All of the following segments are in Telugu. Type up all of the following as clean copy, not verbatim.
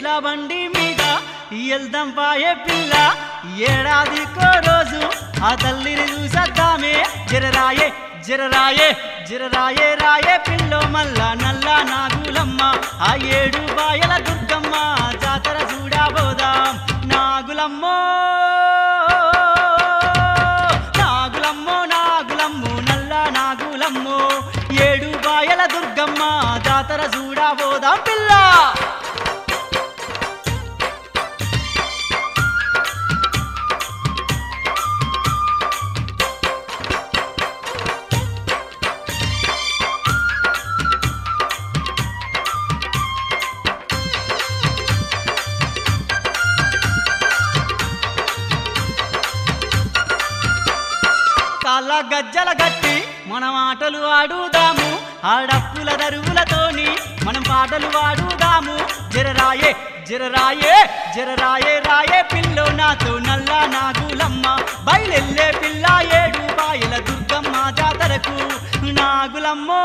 ఎడ్ల బండి మీద ఎల్దాం పాయే పిల్ల ఏడాదికో రోజు ఆ తల్లిని చూసద్దామే జరరాయే జరరాయే జరరాయే రాయే పిల్లో మల్ల నల్ల నాగులమ్మ ఆ ఏడు బాయల దుర్గమ్మ జాతర చూడబోదాం నాగులమ్మో నాగులమ్మో నాగులమ్మో నల్ల నాగులమ్మో ఏడు బాయల దుర్గమ్మ జాతర చూడబోదాం పిల్ల కాళ్ళ గజ్జల గట్టి మనం ఆటలు ఆడుదాము ఆడప్పుల దరువులతోని మనం పాటలు ఆడుదాము జరరాయే జరరాయే జరరాయే రాయే పిల్లో నాతో నల్ల నాగులమ్మ బయలెల్లే పిల్ల ఏడు బాయల దుర్గమ్మ జాతరకు నాగులమ్మో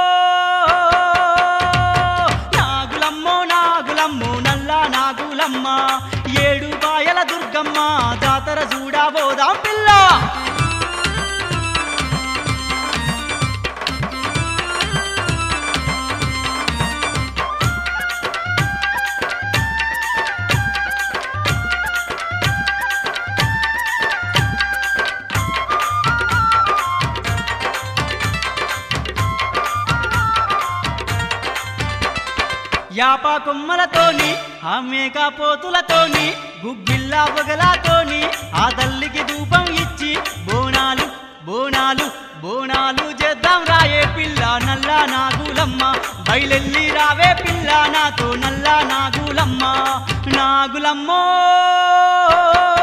నాగులమ్మో నాగులమ్మో నల్ల నాగులమ్మ ఏడు బాయల దుర్గమ్మ జాతర చూడబోదాం పిల్ల యాప కొమ్మలతోని ఆ మేకపోతులతోని గుగ్గిల్లా పొగలతోని ఆ తల్లికి ధూపం ఇచ్చి బోనాలు బోనాలు బోనాలు చేద్దాం రాయే పిల్ల నల్ల నాగులమ్మ బయలెల్లి రావే పిల్ల నాతో నల్ల నాగులమ్మ నాగులమ్మో